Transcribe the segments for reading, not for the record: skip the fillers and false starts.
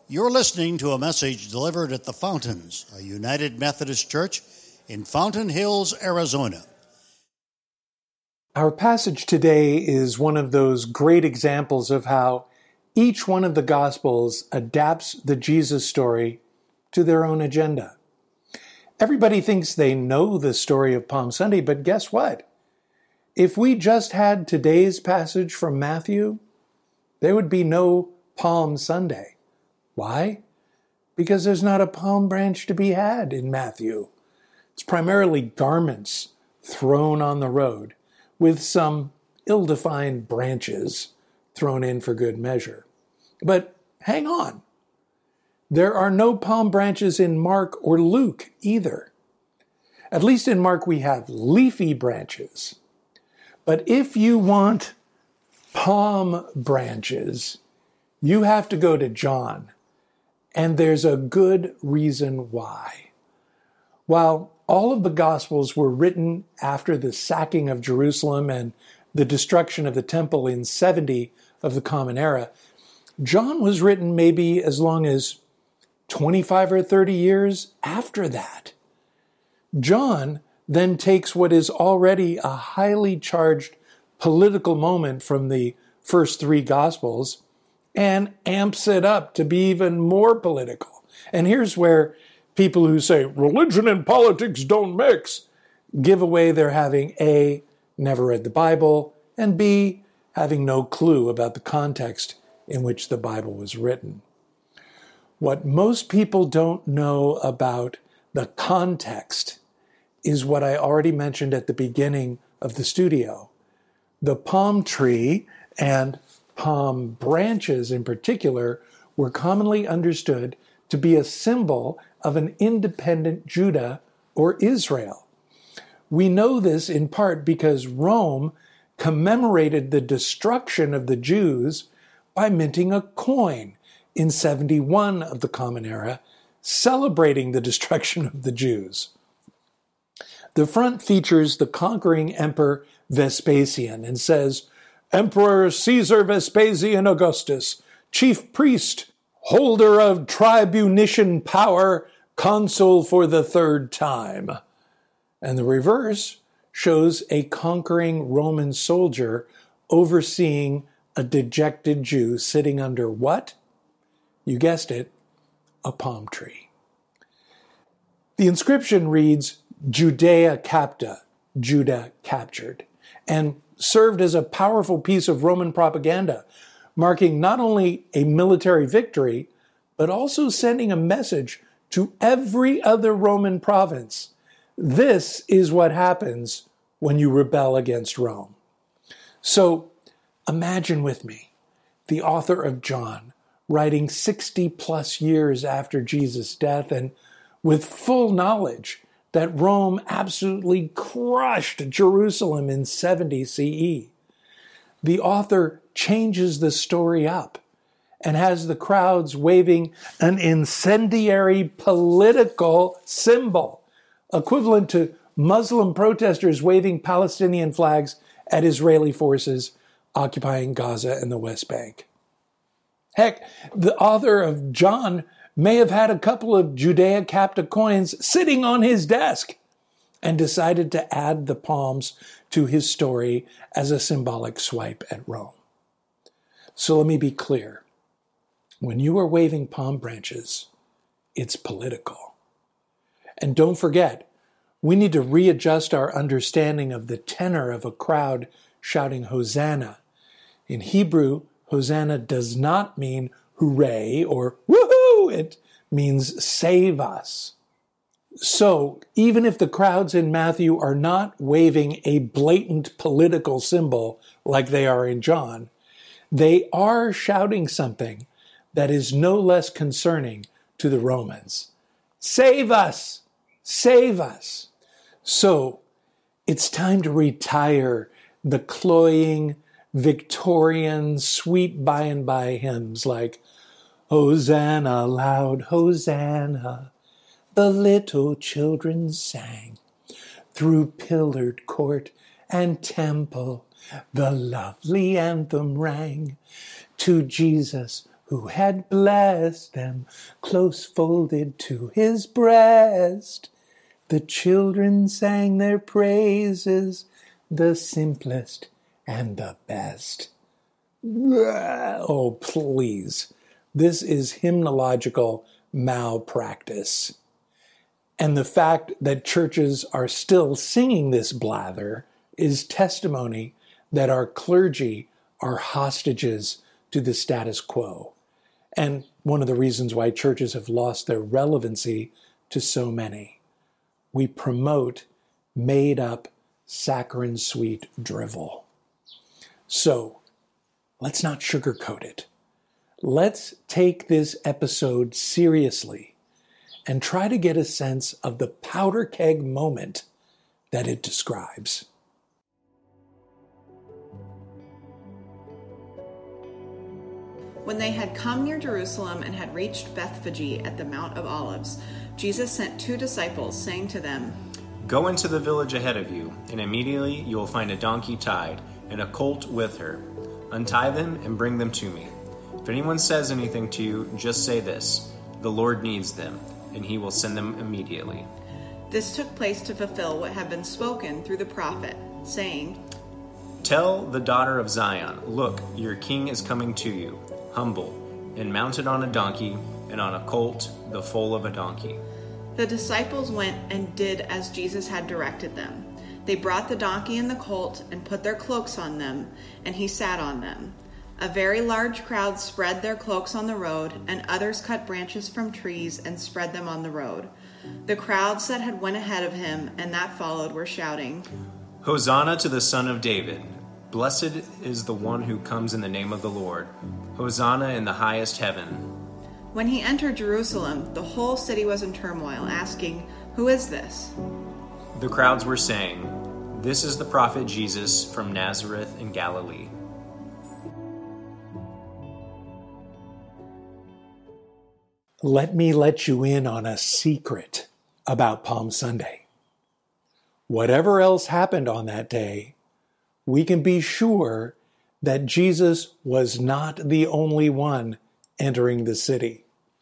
You're listening to a message delivered at the Fountains, a United Methodist Church in Fountain Hills, Arizona. Our passage today is one of those great examples of how each one of the Gospels adapts the Jesus story to their own agenda. Everybody thinks they know the story of Palm Sunday, but guess what? If we just had today's passage from Matthew, there would be no Palm Sunday. Why? Because there's not a palm branch to be had in Matthew. It's primarily garments thrown on the road with some ill-defined branches thrown in for good measure. But hang on. There are no palm branches in Mark or Luke either. At least in Mark we have leafy branches. But if you want palm branches, you have to go to John. And there's a good reason why. While all of the Gospels were written after the sacking of Jerusalem and the destruction of the temple in 70 of the Common Era, John was written maybe as long as 25 or 30 years after that. John then takes what is already a highly charged political moment from the first three Gospels and amps it up to be even more political. And here's where people who say religion and politics don't mix give away their having A, never read the Bible, and B, having no clue about the context in which the Bible was written. What most people don't know about the context is what I already mentioned at the beginning of the studio. The palm tree and palm branches in particular were commonly understood to be a symbol of an independent Judah or Israel. We know this in part because Rome commemorated the destruction of the Jews by minting a coin in 71 of the Common Era, celebrating the destruction of the Jews. The front features the conquering emperor Vespasian and says, Emperor Caesar Vespasian Augustus, chief priest, holder of tribunician power, consul for the third time. And the reverse shows a conquering Roman soldier overseeing a dejected Jew sitting under what? You guessed it, a palm tree. The inscription reads, Judea capta, Judah captured, and served as a powerful piece of Roman propaganda, marking not only a military victory, but also sending a message to every other Roman province. This is what happens when you rebel against Rome. So imagine with me the author of John writing 60 plus years after Jesus' death and with full knowledge that Rome absolutely crushed Jerusalem in 70 CE. The author changes the story up and has the crowds waving an incendiary political symbol, equivalent to Muslim protesters waving Palestinian flags at Israeli forces occupying Gaza and the West Bank. Heck, the author of John may have had a couple of Judea capta coins sitting on his desk and decided to add the palms to his story as a symbolic swipe at Rome. So let me be clear. When you are waving palm branches, it's political. And don't forget, we need to readjust our understanding of the tenor of a crowd shouting Hosanna. In Hebrew, Hosanna does not mean hooray or woohoo. It means save us. So even if the crowds in Matthew are not waving a blatant political symbol like they are in John, they are shouting something that is no less concerning to the Romans. Save us! Save us! So it's time to retire the cloying, Victorian, sweet by and by hymns like Hosanna, loud Hosanna, the little children sang. Through pillared court and temple, the lovely anthem rang. To Jesus, who had blessed them, close folded to his breast. The children sang their praises, the simplest and the best. Oh, please. This is hymnological malpractice. And the fact that churches are still singing this blather is testimony that our clergy are hostages to the status quo. And one of the reasons why churches have lost their relevancy to so many. We promote made-up, saccharine-sweet drivel. So, let's not sugarcoat it. Let's take this episode seriously and try to get a sense of the powder keg moment that it describes. When they had come near Jerusalem and had reached Bethphage at the Mount of Olives, Jesus sent 2 disciples, saying to them, "Go into the village ahead of you, and immediately you will find a donkey tied, and a colt with her. Untie them and bring them to me. If anyone says anything to you, just say this, 'The Lord needs them,' and he will send them immediately." This took place to fulfill what had been spoken through the prophet, saying, "Tell the daughter of Zion, look, your king is coming to you, humble, and mounted on a donkey, and on a colt, the foal of a donkey." The disciples went and did as Jesus had directed them. They brought the donkey and the colt and put their cloaks on them, and he sat on them. A very large crowd spread their cloaks on the road, and others cut branches from trees and spread them on the road. The crowds that had went ahead of him and that followed were shouting, "Hosanna to the Son of David. Blessed is the one who comes in the name of the Lord. Hosanna in the highest heaven." When he entered Jerusalem, the whole city was in turmoil, asking, "Who is this?" The crowds were saying, "This is the prophet Jesus from Nazareth in Galilee." Let me let you in on a secret about Palm Sunday. Whatever else happened on that day, we can be sure that Jesus was not the only one entering the city.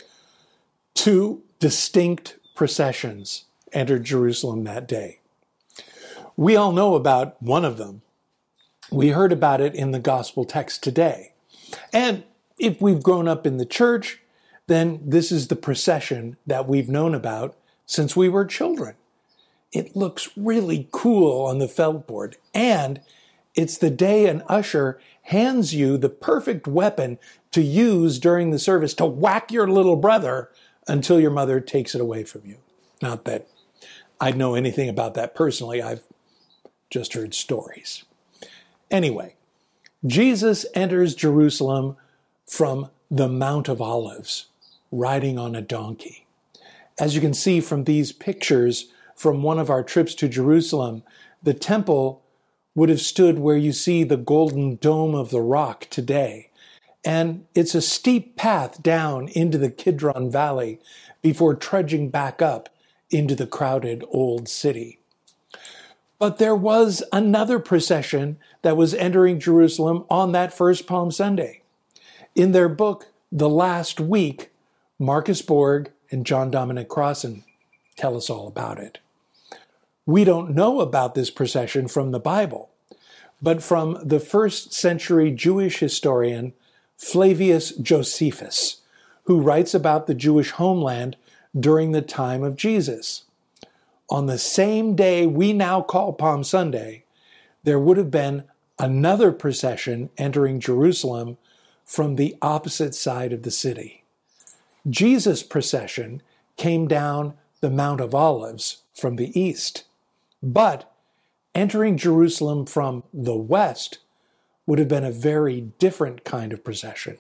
2 distinct processions entered Jerusalem that day. We all know about one of them. We heard about it in the gospel text today. And if we've grown up in the church, then this is the procession that we've known about since we were children. It looks really cool on the felt board, and it's the day an usher hands you the perfect weapon to use during the service to whack your little brother until your mother takes it away from you. Not that I know anything about that personally. I've just heard stories. Anyway, Jesus enters Jerusalem from the Mount of Olives, riding on a donkey. As you can see from these pictures from one of our trips to Jerusalem, the temple would have stood where you see the golden dome of the rock today. And it's a steep path down into the Kidron Valley before trudging back up into the crowded old city. But there was another procession that was entering Jerusalem on that first Palm Sunday. In their book, The Last Week, Marcus Borg and John Dominic Crossan tell us all about it. We don't know about this procession from the Bible, but from the 1st century Jewish historian Flavius Josephus, who writes about the Jewish homeland during the time of Jesus. On the same day we now call Palm Sunday, there would have been another procession entering Jerusalem from the opposite side of the city. Jesus' procession came down the Mount of Olives from the east, but entering Jerusalem from the west would have been a very different kind of procession.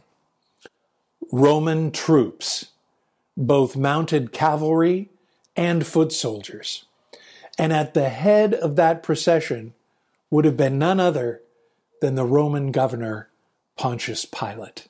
Roman troops, both mounted cavalry and foot soldiers. And at the head of that procession would have been none other than the Roman governor Pontius Pilate.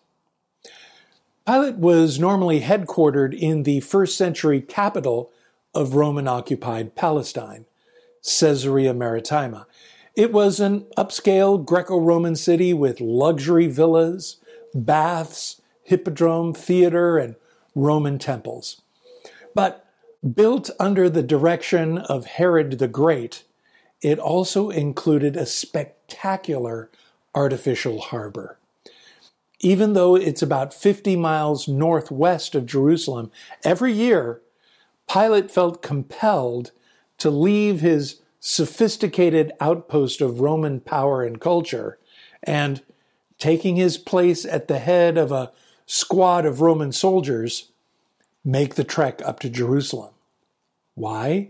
Pilate was normally headquartered in the 1st century capital of Roman-occupied Palestine, Caesarea Maritima. It was an upscale Greco-Roman city with luxury villas, baths, hippodrome, theater, and Roman temples. But built under the direction of Herod the Great, it also included a spectacular artificial harbor. Even though it's about 50 miles northwest of Jerusalem, every year Pilate felt compelled to leave his sophisticated outpost of Roman power and culture and, taking his place at the head of a squad of Roman soldiers, make the trek up to Jerusalem. Why?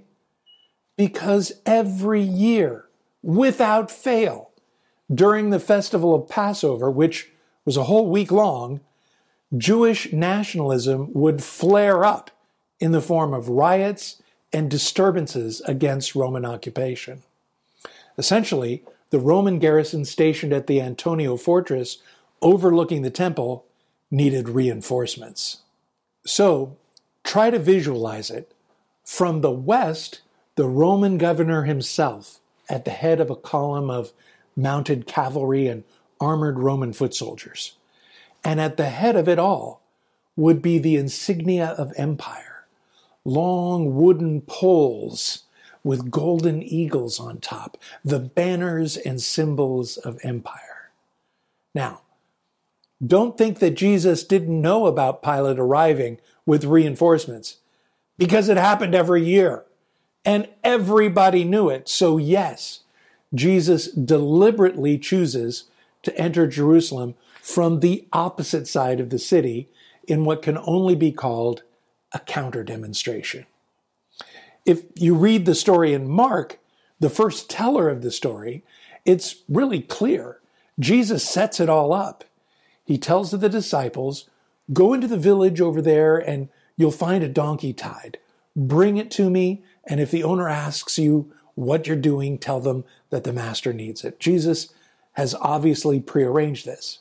Because every year, without fail, during the festival of Passover, which was a whole week long, Jewish nationalism would flare up in the form of riots and disturbances against Roman occupation. Essentially, the Roman garrison stationed at the Antonia fortress overlooking the temple needed reinforcements. So, try to visualize it. From the west, the Roman governor himself, at the head of a column of mounted cavalry and armored Roman foot soldiers. And at the head of it all would be the insignia of empire. Long wooden poles with golden eagles on top, the banners and symbols of empire. Now, don't think that Jesus didn't know about Pilate arriving with reinforcements, because it happened every year, and everybody knew it. So yes, Jesus deliberately chooses to enter Jerusalem from the opposite side of the city in what can only be called a counter-demonstration. If you read the story in Mark, the first teller of the story, it's really clear. Jesus sets it all up. He tells the disciples, go into the village over there and you'll find a donkey tied. Bring it to me, and if the owner asks you what you're doing, tell them that the master needs it. Jesus has obviously prearranged this.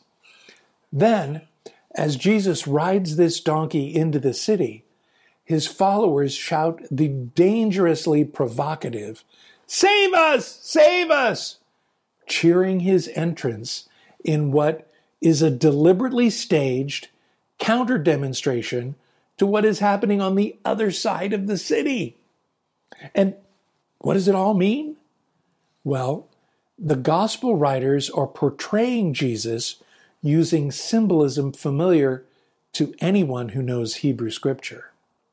Then, as Jesus rides this donkey into the city, his followers shout the dangerously provocative, "Save us! Save us!" cheering his entrance in what is a deliberately staged counter-demonstration to what is happening on the other side of the city. And what does it all mean? Well, the gospel writers are portraying Jesus using symbolism familiar to anyone who knows Hebrew scripture.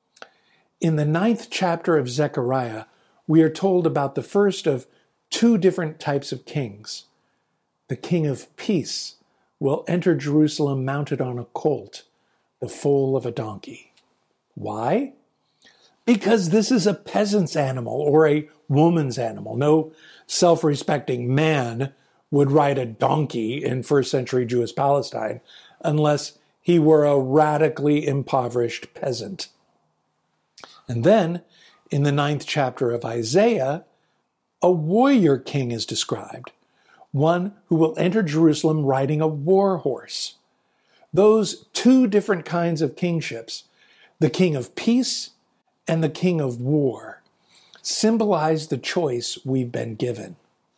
In the 9th chapter of Zechariah, we are told about the first of two different types of kings. The king of peace will enter Jerusalem mounted on a colt, the foal of a donkey. Why? Because this is a peasant's animal or a woman's animal. No self-respecting man would ride a donkey in first century Jewish Palestine unless he were a radically impoverished peasant. And then, in the 9th chapter of Isaiah, a warrior king is described, one who will enter Jerusalem riding a war horse. Those two different kinds of kingships, the king of peace and the king of war, symbolize the choice we've been given.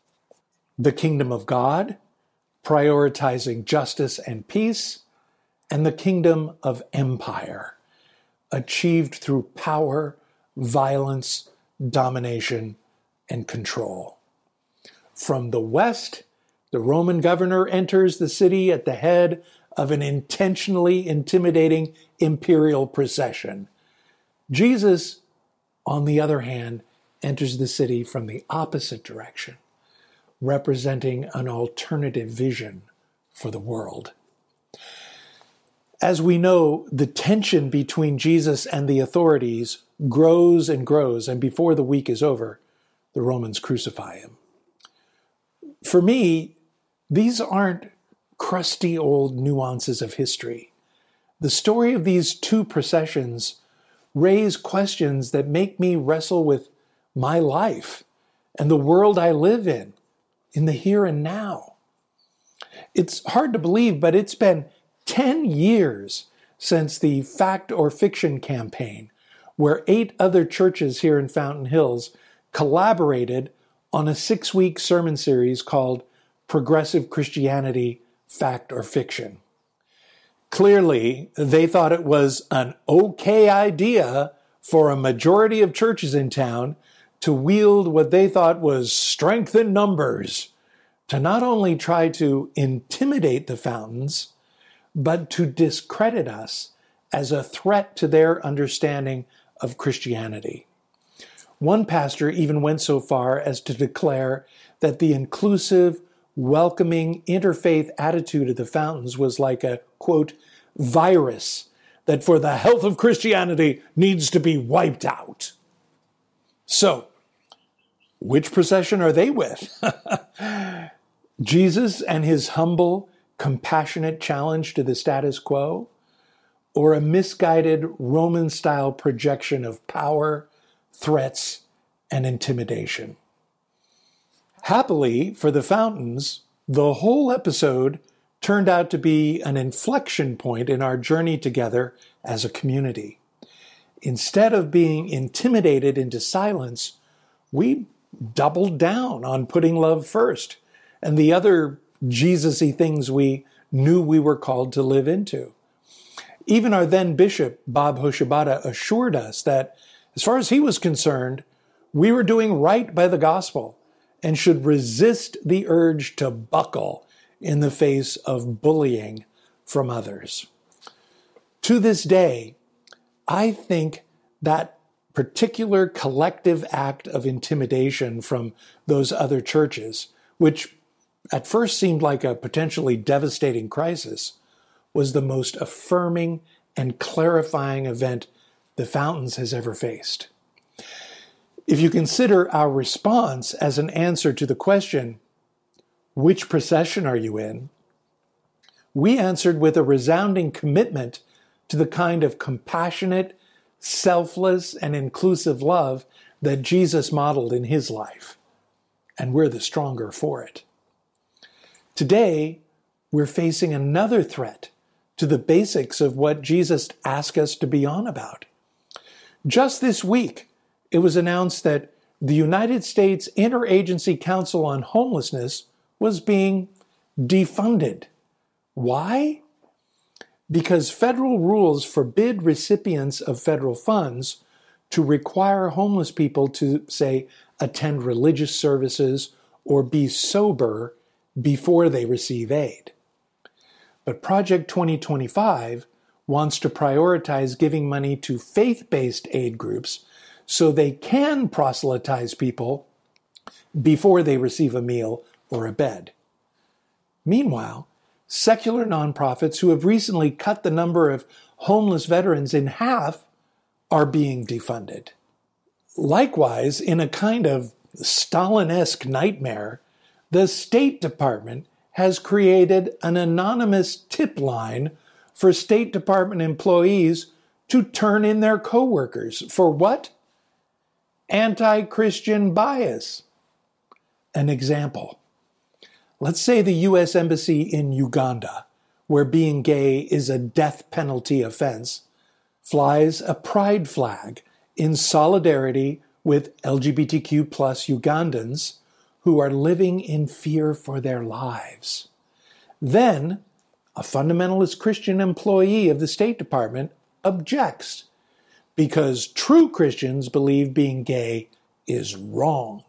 The kingdom of God, prioritizing justice and peace, and the kingdom of empire, achieved through power, violence, domination, and control. From the west, the Roman governor enters the city at the head of an intentionally intimidating imperial procession. Jesus, on the other hand, enters the city from the opposite direction, representing an alternative vision for the world. As we know, the tension between Jesus and the authorities grows and grows, and before the week is over, the Romans crucify him. For me, these aren't crusty old nuances of history. The story of these two processions raise questions that make me wrestle with my life and the world I live in the here and now. It's hard to believe, but it's been 10 years since the Fact or Fiction campaign, where 8 other churches here in Fountain Hills collaborated on a 6-week sermon series called Progressive Christianity, Fact or Fiction. Clearly, they thought it was an okay idea for a majority of churches in town to wield what they thought was strength in numbers, to not only try to intimidate the Fountains, but to discredit us as a threat to their understanding of Christianity. One pastor even went so far as to declare that the inclusive, welcoming, interfaith attitude of the Fountains was like a, quote, virus that for the health of Christianity needs to be wiped out. So, which procession are they with? Jesus and his humble, compassionate challenge to the status quo, or a misguided Roman-style projection of power, threats, and intimidation? Happily for the Fountains, the whole episode turned out to be an inflection point in our journey together as a community. Instead of being intimidated into silence, we doubled down on putting love first and the other Jesus-y things we knew we were called to live into. Even our then bishop, Bob Hoshibata, assured us that, as far as he was concerned, we were doing right by the gospel and should resist the urge to buckle in the face of bullying from others. To this day, I think that particular collective act of intimidation from those other churches, which at first seemed like a potentially devastating crisis, was the most affirming and clarifying event the Fountains has ever faced. If you consider our response as an answer to the question, which procession are you in? We answered with a resounding commitment to the kind of compassionate, selfless, and inclusive love that Jesus modeled in his life. And we're the stronger for it. Today, we're facing another threat to the basics of what Jesus asked us to be on about. Just this week, it was announced that the United States Interagency Council on Homelessness was being defunded. Why? Because federal rules forbid recipients of federal funds to require homeless people to, say, attend religious services or be sober before they receive aid. But Project 2025 wants to prioritize giving money to faith-based aid groups so they can proselytize people before they receive a meal or a bed. Meanwhile, secular nonprofits who have recently cut the number of homeless veterans in half are being defunded. Likewise, in a kind of Stalin-esque nightmare, the State Department has created an anonymous tip line for State Department employees to turn in their coworkers. For what? Anti-Christian bias. An example. Let's say the U.S. Embassy in Uganda, where being gay is a death penalty offense, flies a pride flag in solidarity with LGBTQ+ Ugandans who are living in fear for their lives. Then, a fundamentalist Christian employee of the State Department objects because true Christians believe being gay is wrong.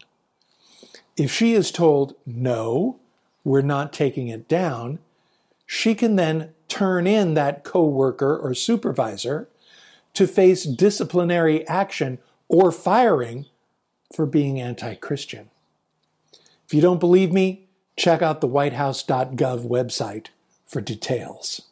If she is told, no, we're not taking it down, she can then turn in that coworker or supervisor to face disciplinary action or firing for being anti-Christian. If you don't believe me, check out the whitehouse.gov website for details.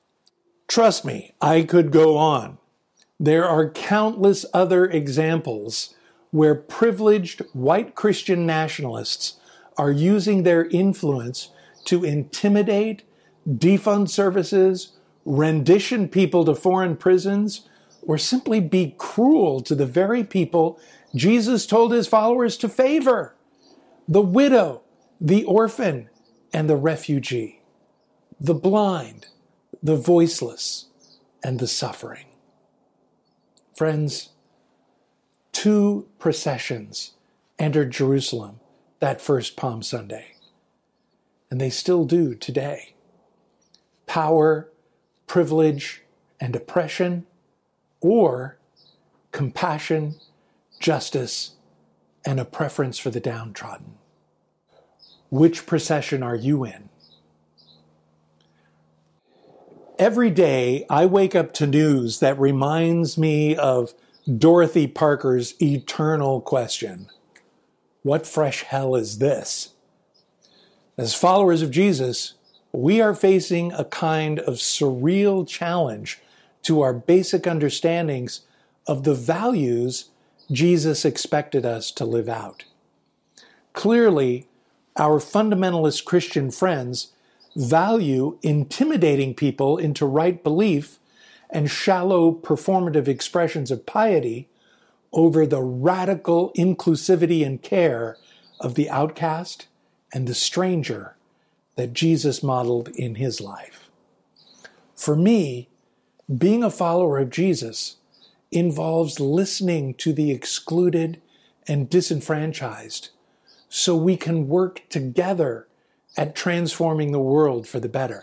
Trust me, I could go on. There are countless other examples where privileged white Christian nationalists are using their influence to intimidate, defund services, rendition people to foreign prisons, or simply be cruel to the very people Jesus told his followers to favor: the widow, the orphan, and the refugee, the blind, the voiceless, and the suffering. Friends, 2 processions entered Jerusalem that first Palm Sunday, and they still do today. Power, privilege, and oppression, or compassion, justice, and a preference for the downtrodden? Which procession are you in? Every day I wake up to news that reminds me of Dorothy Parker's eternal question: what fresh hell is this? As followers of Jesus, we are facing a kind of surreal challenge to our basic understandings of the values Jesus expected us to live out. Clearly, our fundamentalist Christian friends value intimidating people into right belief and shallow performative expressions of piety over the radical inclusivity and care of the outcast and the stranger that Jesus modeled in his life. For me, being a follower of Jesus involves listening to the excluded and disenfranchised so we can work together at transforming the world for the better.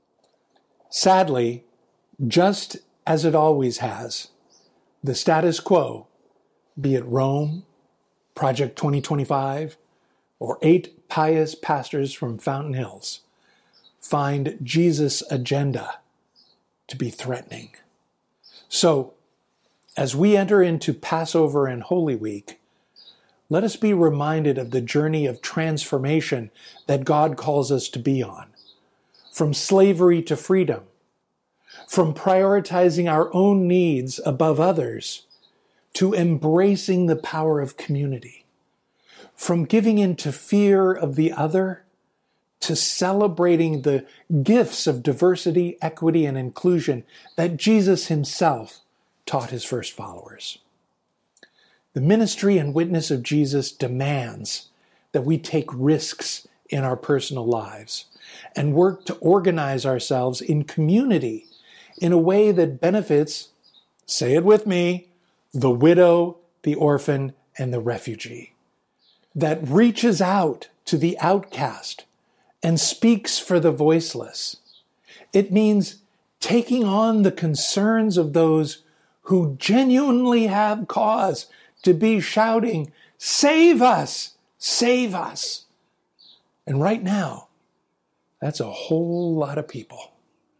Sadly, just as it always has, the status quo, be it Rome, Project 2025, or 8 pious pastors from Fountain Hills, find Jesus' agenda to be threatening. So, as we enter into Passover and Holy Week, let us be reminded of the journey of transformation that God calls us to be on. From slavery to freedom, from prioritizing our own needs above others, to embracing the power of community. From giving in to fear of the other, to celebrating the gifts of diversity, equity, and inclusion that Jesus himself taught his first followers. The ministry and witness of Jesus demands that we take risks in our personal lives and work to organize ourselves in community in a way that benefits, say it with me, the widow, the orphan, and the refugee. That reaches out to the outcast and speaks for the voiceless. It means taking on the concerns of those who genuinely have cause to be shouting, "Save us! Save us!" And right now, that's a whole lot of people.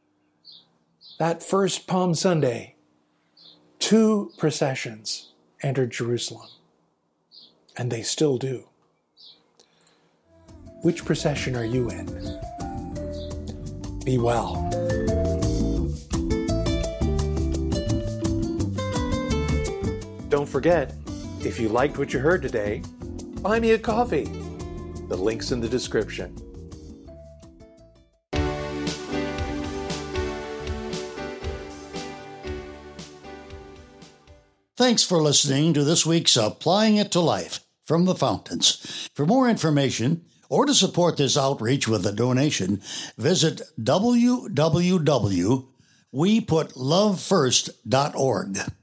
That first Palm Sunday, 2 processions entered Jerusalem, and they still do. Which procession are you in? Be well. Don't forget, if you liked what you heard today, buy me a coffee. The link's in the description. Thanks for listening to this week's Applying It to Life from the Fountains. For more information or to support this outreach with a donation, visit www.weputlovefirst.org.